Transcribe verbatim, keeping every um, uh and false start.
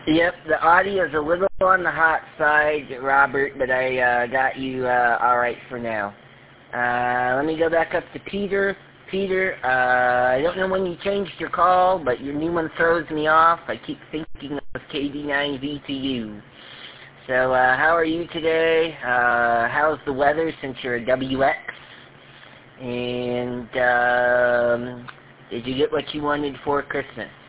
Yep, the audio is a little on the hot side, Robert, but I uh, got you uh, all right for now. Uh, let me go back up to Peter. Peter, uh, I don't know when you changed your call, but your new one throws me off. I keep thinking of K D nine V to you. So, uh, how are you today? Uh, how's the weather since you're a W X? And um, did you get what you wanted for Christmas?